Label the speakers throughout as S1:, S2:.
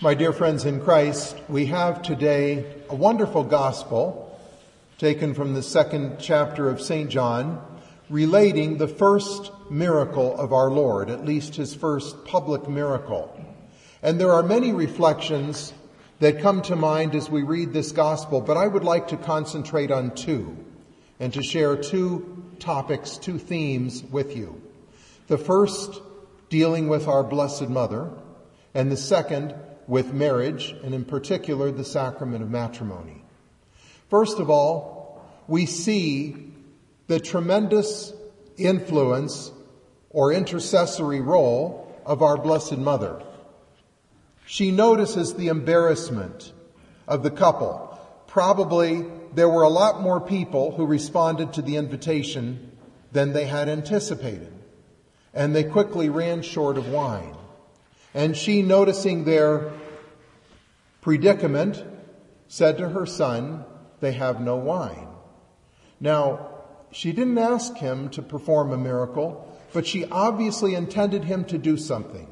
S1: My dear friends in Christ, we have today a wonderful gospel taken from the second chapter of St. John, relating the first miracle of our Lord, at least his first public miracle. And there are many reflections that come to mind as we read this gospel, but I would like to concentrate on two and to share two topics, two themes with you. The first dealing with our Blessed Mother, and the second with marriage, and in particular the sacrament of matrimony. First of all, we see the tremendous influence or intercessory role of our Blessed Mother. She notices the embarrassment of the couple. Probably there were a lot more people who responded to the invitation than they had anticipated, and they quickly ran short of wine. And she, noticing their predicament, said to her son, "They have no wine." Now, she didn't ask him to perform a miracle, but she obviously intended him to do something.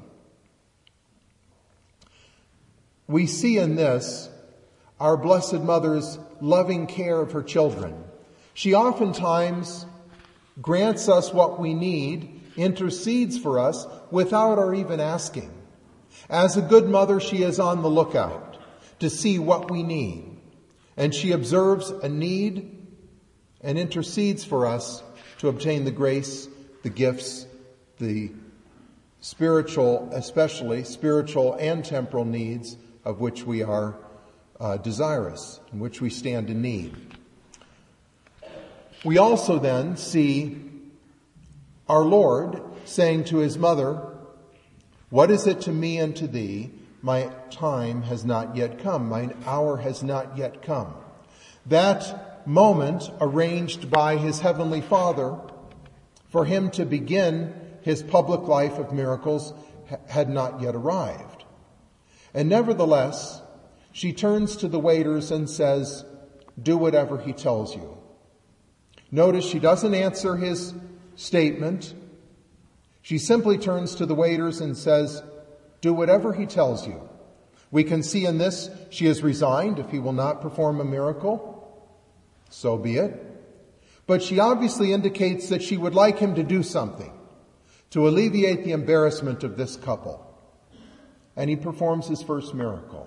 S1: We see in this our Blessed Mother's loving care of her children. She oftentimes grants us what we need, intercedes for us without our even asking. As a good mother, she is on the lookout to see what we need. And she observes a need and intercedes for us to obtain the grace, the gifts, the spiritual, especially spiritual and temporal needs of which we are desirous, in which we stand in need. We also then see our Lord saying to his mother, "What is it to me and to thee? My time has not yet come. Mine hour has not yet come." That moment arranged by his heavenly Father for him to begin his public life of miracles had not yet arrived. And nevertheless, she turns to the waiters and says, "Do whatever he tells you." Notice she doesn't answer his statement. She simply turns to the waiters and says, "Do whatever he tells you." We can see in this she is resigned. If he will not perform a miracle, so be it. But she obviously indicates that she would like him to do something to alleviate the embarrassment of this couple. And he performs his first miracle.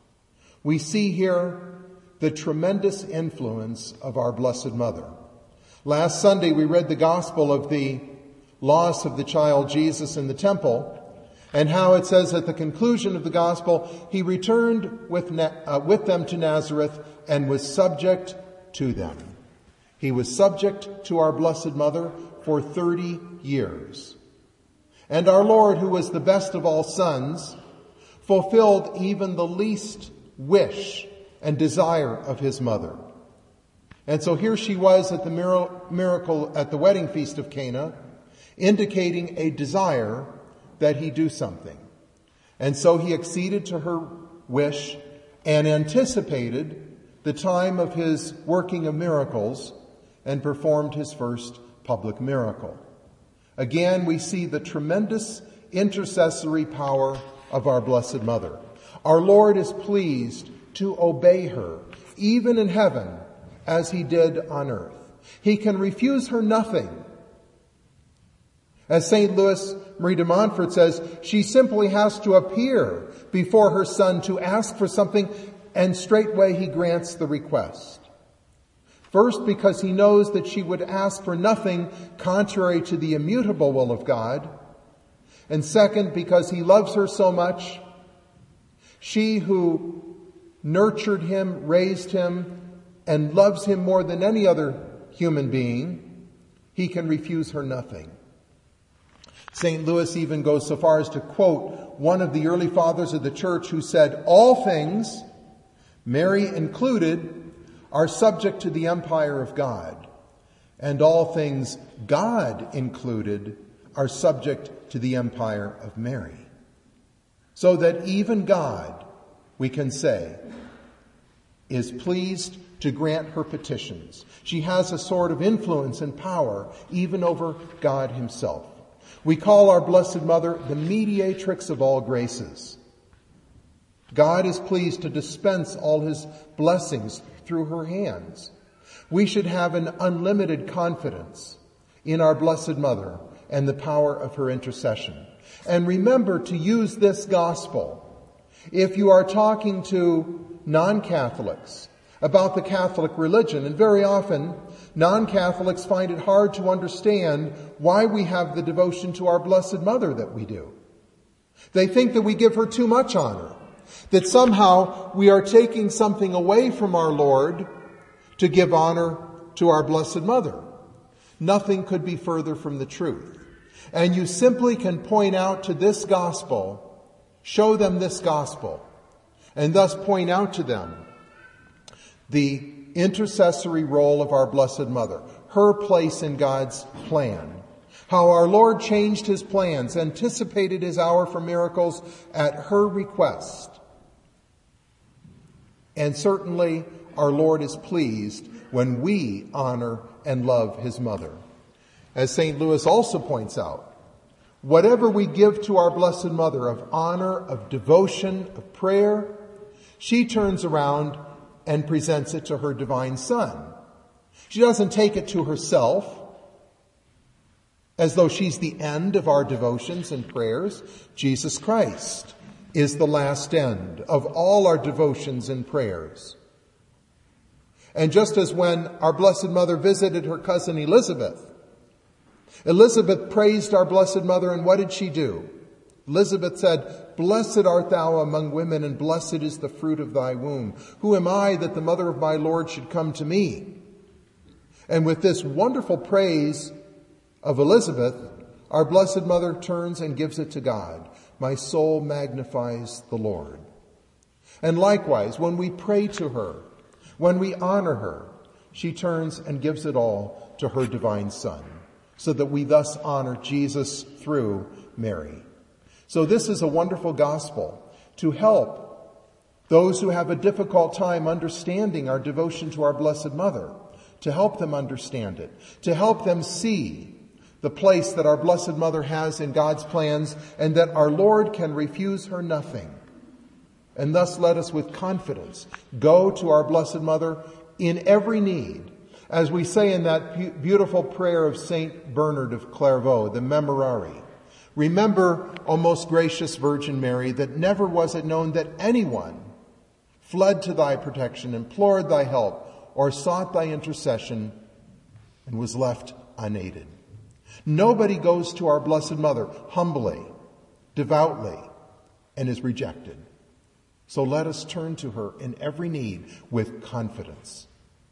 S1: We see here the tremendous influence of our Blessed Mother. Last Sunday we read the gospel of the loss of the child Jesus in the temple, and how it says at the conclusion of the gospel, he returned with them to Nazareth and was subject to them. He was subject to our Blessed Mother for 30 years. And our Lord, who was the best of all sons, fulfilled even the least wish and desire of his mother. And so here she was at the miracle at the wedding feast of Cana, indicating a desire that he do something. And so he acceded to her wish and anticipated the time of his working of miracles and performed his first public miracle. Again, we see the tremendous intercessory power of our Blessed Mother. Our Lord is pleased to obey her, even in heaven, as he did on earth. He can refuse her nothing. As St. Louis Marie de Montfort says, she simply has to appear before her son to ask for something, and straightway he grants the request. First, because he knows that she would ask for nothing contrary to the immutable will of God. And second, because he loves her so much, she who nurtured him, raised him, and loves him more than any other human being, he can refuse her nothing. St. Louis even goes so far as to quote one of the early fathers of the church who said, "All things, Mary included, are subject to the empire of God, and all things, God included, are subject to the empire of Mary." So that even God, we can say, is pleased to grant her petitions. She has a sort of influence and power even over God himself. We call our Blessed Mother the mediatrix of all graces. God is pleased to dispense all his blessings through her hands. We should have an unlimited confidence in our Blessed Mother and the power of her intercession. And remember to use this gospel if you are talking to non-Catholics about the Catholic religion. And very often, non-Catholics find it hard to understand why we have the devotion to our Blessed Mother that we do. They think that we give her too much honor, that somehow we are taking something away from our Lord to give honor to our Blessed Mother. Nothing could be further from the truth. And you simply can point out to this gospel, show them this gospel, and thus point out to them the intercessory role of our Blessed Mother, her place in God's plan, how our Lord changed his plans, anticipated his hour for miracles at her request. And certainly our Lord is pleased when we honor and love his mother. As St. Louis also points out, whatever we give to our Blessed Mother of honor, of devotion, of prayer, she turns around and presents it to her divine Son. She doesn't take it to herself as though she's the end of our devotions and prayers. Jesus Christ is the last end of all our devotions and prayers. And just as when our Blessed Mother visited her cousin Elizabeth, Elizabeth praised our Blessed Mother, and what did she do? Elizabeth said, "Blessed art thou among women, and blessed is the fruit of thy womb. Who am I that the mother of my Lord should come to me?" And with this wonderful praise of Elizabeth, our Blessed Mother turns and gives it to God. "My soul magnifies the Lord." And likewise, when we pray to her, when we honor her, she turns and gives it all to her divine Son, so that we thus honor Jesus through Mary. So this is a wonderful gospel to help those who have a difficult time understanding our devotion to our Blessed Mother, to help them understand it, to help them see the place that our Blessed Mother has in God's plans, and that our Lord can refuse her nothing. And thus let us with confidence go to our Blessed Mother in every need. As we say in that beautiful prayer of Saint Bernard of Clairvaux, the Memorare, "Remember, O most gracious Virgin Mary, that never was it known that anyone fled to thy protection, implored thy help, or sought thy intercession, and was left unaided." Nobody goes to our Blessed Mother humbly, devoutly, and is rejected. So let us turn to her in every need with confidence.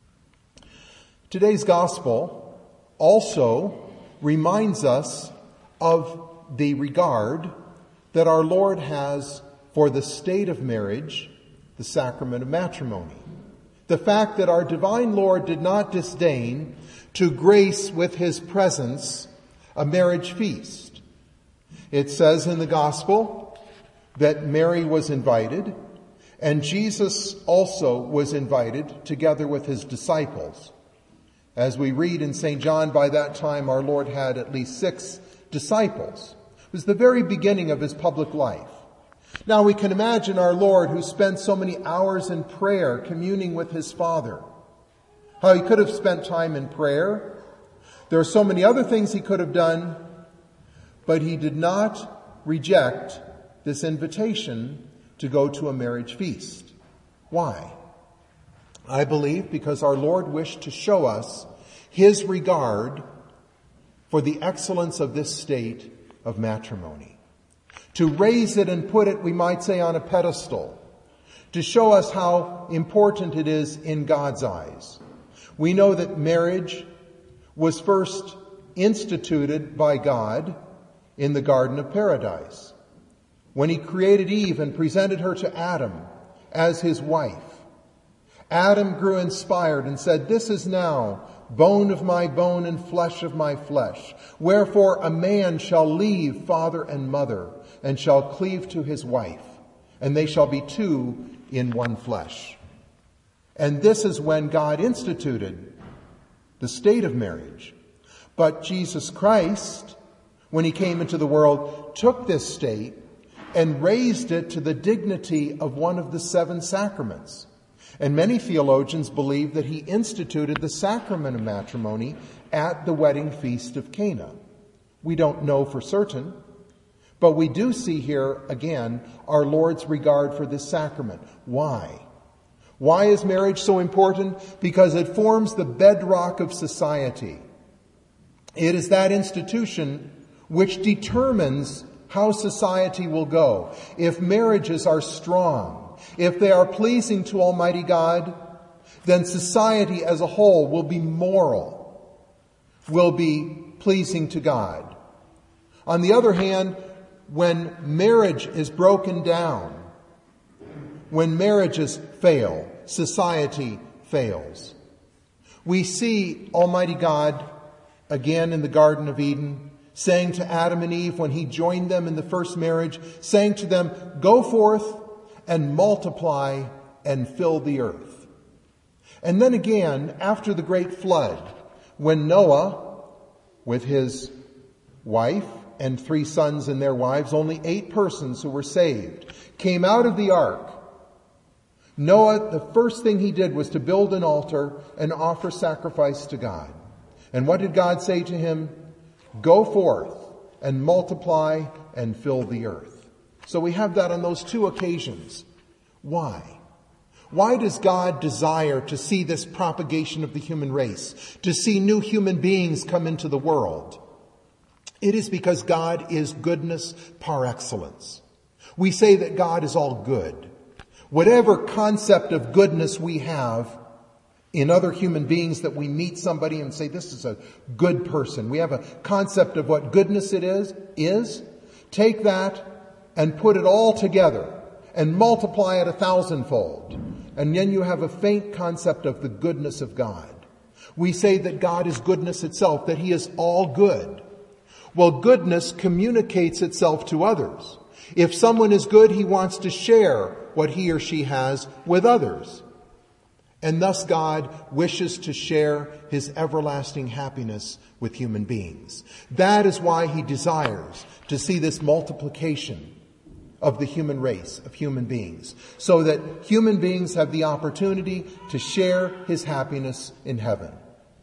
S1: Today's gospel also reminds us of the regard that our Lord has for the state of marriage, the sacrament of matrimony. The fact that our divine Lord did not disdain to grace with his presence a marriage feast. It says in the gospel that Mary was invited, and Jesus also was invited together with his disciples. As we read in St. John, by that time our Lord had at least 6 disciples. It was the very beginning of his public life. Now we can imagine our Lord, who spent so many hours in prayer communing with his Father, how he could have spent time in prayer. There are so many other things he could have done, but he did not reject this invitation to go to a marriage feast. Why? I believe because our Lord wished to show us his regard for the excellence of this state of matrimony. To raise it and put it, we might say, on a pedestal. To show us how important it is in God's eyes. We know that marriage was first instituted by God in the Garden of Paradise, when he created Eve and presented her to Adam as his wife. Adam grew inspired and said, "This is now bone of my bone and flesh of my flesh. Wherefore a man shall leave father and mother and shall cleave to his wife, and they shall be 2 in one flesh." And this is when God instituted the state of marriage. But Jesus Christ, when he came into the world, took this state and raised it to the dignity of one of the 7 sacraments. And many theologians believe that he instituted the sacrament of matrimony at the wedding feast of Cana. We don't know for certain, but we do see here, again, our Lord's regard for this sacrament. Why? Why is marriage so important? Because it forms the bedrock of society. It is that institution which determines how society will go. If marriages are strong, if they are pleasing to Almighty God, then society as a whole will be moral, will be pleasing to God. On the other hand, when marriage is broken down, when marriages fail, society fails. We see Almighty God again in the Garden of Eden saying to Adam and Eve when he joined them in the first marriage, saying to them, "Go forth and multiply and fill the earth." And then again, after the great flood, when Noah, with his wife and 3 sons and their wives, only 8 persons who were saved, came out of the ark, Noah, the first thing he did was to build an altar and offer sacrifice to God. And what did God say to him? Go forth and multiply and fill the earth. So we have that on those 2 occasions. Why? Why does God desire to see this propagation of the human race, to see new human beings come into the world? It is because God is goodness par excellence. We say that God is all good. Whatever concept of goodness we have in other human beings, that we meet somebody and say, this is a good person. We have a concept of what goodness it is. Take that and put it all together and multiply it 1,000-fold. And then you have a faint concept of the goodness of God. We say that God is goodness itself, that he is all good. Well, goodness communicates itself to others. If someone is good, he wants to share what he or she has with others. And thus God wishes to share his everlasting happiness with human beings. That is why he desires to see this multiplication of the human race, of human beings, so that human beings have the opportunity to share his happiness in heaven.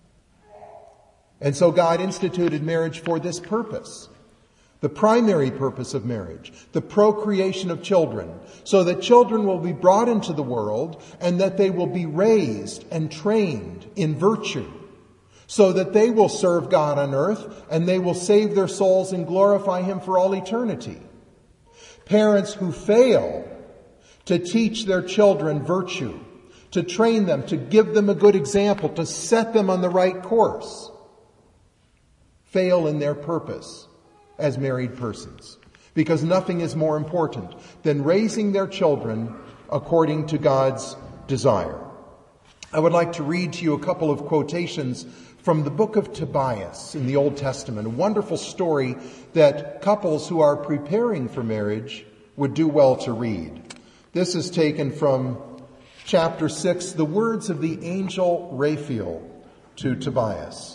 S1: And so God instituted marriage for this purpose. The primary purpose of marriage, the procreation of children, so that children will be brought into the world and that they will be raised and trained in virtue, so that they will serve God on earth and they will save their souls and glorify him for all eternity. Parents who fail to teach their children virtue, to train them, to give them a good example, to set them on the right course, fail in their purpose as married persons, because nothing is more important than raising their children according to God's desire. I would like to read to you a couple of quotations from the book of Tobias in the Old Testament, a wonderful story that couples who are preparing for marriage would do well to read. This is taken from chapter 6, the words of the angel Raphael to Tobias.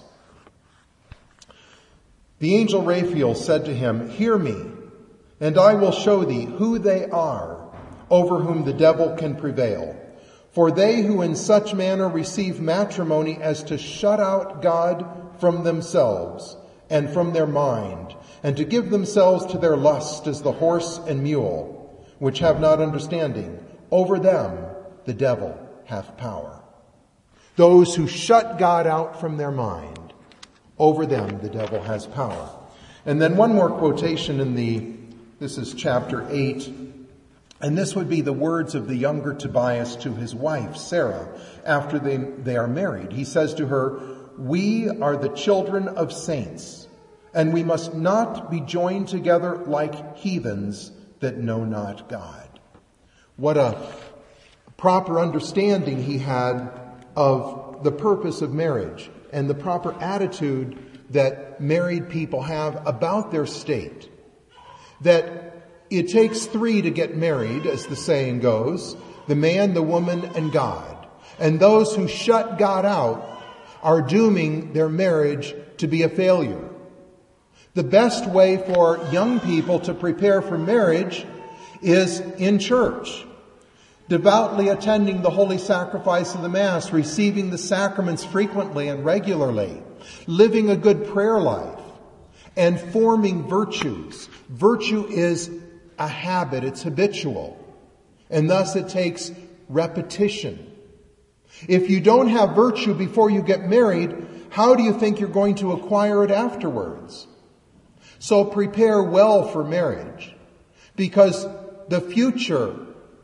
S1: The angel Raphael said to him, "Hear me, and I will show thee who they are over whom the devil can prevail. For they who in such manner receive matrimony as to shut out God from themselves and from their mind, and to give themselves to their lust as the horse and mule, which have not understanding, over them the devil hath power." Those who shut God out from their mind, over them the devil has power. And then one more quotation this is chapter 8, and this would be the words of the younger Tobias to his wife, Sarah, after they are married. He says to her, "We are the children of saints, and we must not be joined together like heathens that know not God." What a proper understanding he had of the purpose of marriage and the proper attitude that married people have about their state. That it takes 3 to get married, as the saying goes, the man, the woman, and God. And those who shut God out are dooming their marriage to be a failure. The best way for young people to prepare for marriage is in church, devoutly attending the holy sacrifice of the Mass, receiving the sacraments frequently and regularly, living a good prayer life, and forming virtues. Virtue is a habit, it's habitual, and thus it takes repetition. If you don't have virtue before you get married, how do you think you're going to acquire it afterwards? So prepare well for marriage, because the future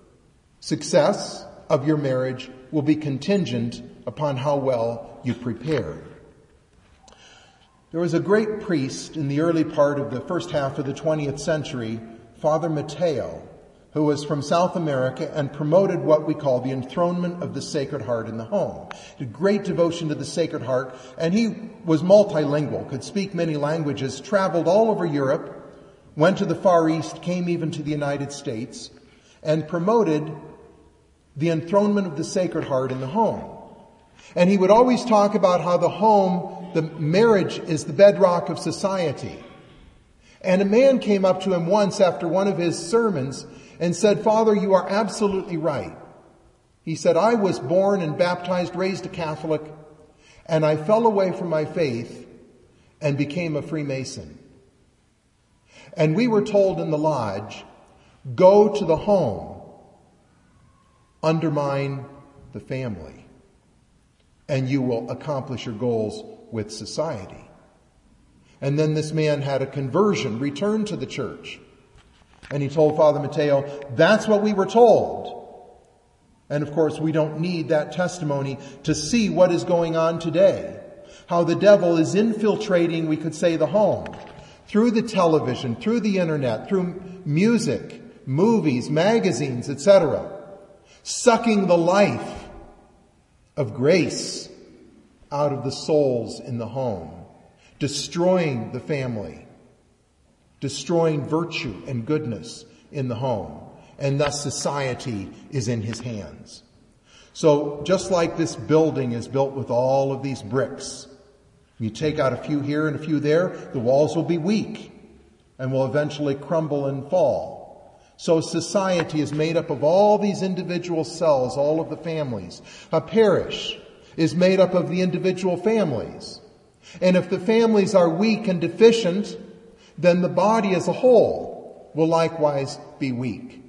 S1: success of your marriage will be contingent upon how well you prepare. There was a great priest in the early part of the first half of the 20th century, Father Mateo, who was from South America and promoted what we call the enthronement of the Sacred Heart in the home. He had great devotion to the Sacred Heart, and he was multilingual, could speak many languages, traveled all over Europe, went to the Far East, came even to the United States, and promoted the enthronement of the Sacred Heart in the home. And he would always talk about how the home, the marriage, is the bedrock of society. And a man came up to him once after one of his sermons and said, "Father, you are absolutely right." He said, "I was born and baptized, raised a Catholic, and I fell away from my faith and became a Freemason. And we were told in the lodge, go to the home, undermine the family, and you will accomplish your goals with society." And then this man had a conversion, returned to the church. And he told Father Mateo, "That's what we were told." And of course, we don't need that testimony to see what is going on today. How the devil is infiltrating, we could say, the home. Through the television, through the internet, through music, movies, magazines, etc. Sucking the life of grace out of the souls in the home. Destroying the family. Destroying virtue and goodness in the home. And thus society is in his hands. So just like this building is built with all of these bricks, you take out a few here and a few there, the walls will be weak and will eventually crumble and fall. So society is made up of all these individual cells, all of the families. A parish is made up of the individual families. And if the families are weak and deficient, then the body as a whole will likewise be weak.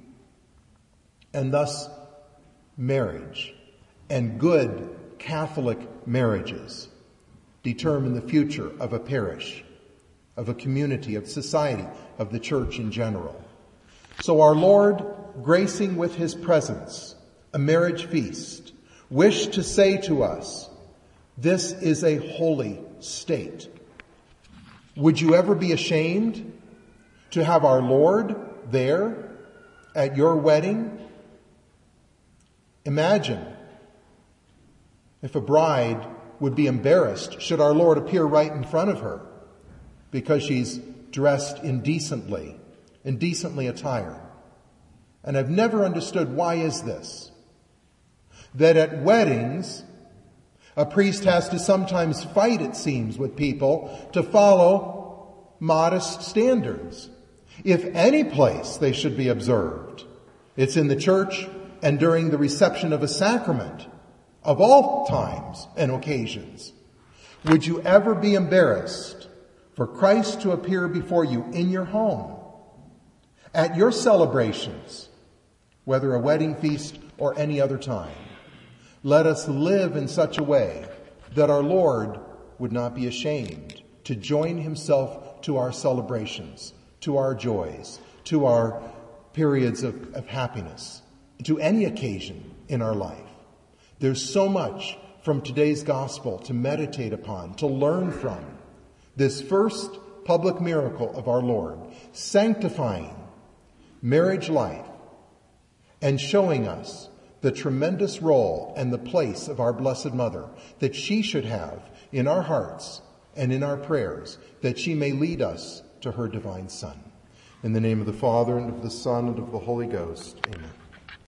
S1: And thus, marriage and good Catholic marriages determine the future of a parish, of a community, of society, of the church in general. So our Lord, gracing with his presence a marriage feast, wished to say to us, this is a holy state. Would you ever be ashamed to have our Lord there at your wedding? Imagine if a bride would be embarrassed should our Lord appear right in front of her because she's dressed indecently attired. And I've never understood, why is this? That at weddings, a priest has to sometimes fight, it seems, with people to follow modest standards. If any place they should be observed, it's in the church and during the reception of a sacrament of all times and occasions. Would you ever be embarrassed for Christ to appear before you in your home, at your celebrations, whether a wedding feast or any other time? Let us live in such a way that our Lord would not be ashamed to join himself to our celebrations, to our joys, to our periods of happiness, to any occasion in our life. There's so much from today's gospel to meditate upon, to learn from. This first public miracle of our Lord, sanctifying marriage life and showing us the tremendous role and the place of our Blessed Mother that she should have in our hearts and in our prayers, that she may lead us to her divine Son. In the name of the Father, and of the Son, and of the Holy Ghost. Amen.